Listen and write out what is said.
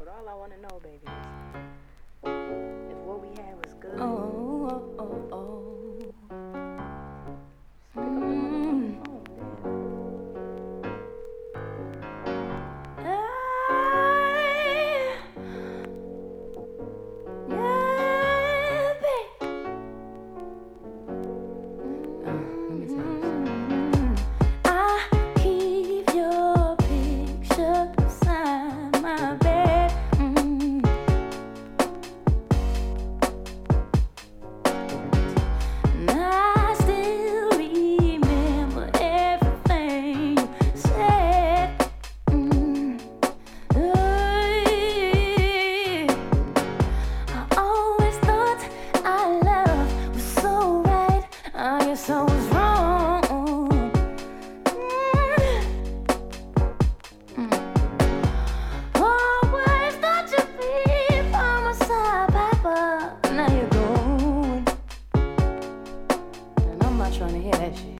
But all I want to know, baby, is if what we have is good. Just pick up the motherfucking phone, So was wrong. Always thought you'd be by my side, Papa. Now you're going, and I'm not trying to hear that shit.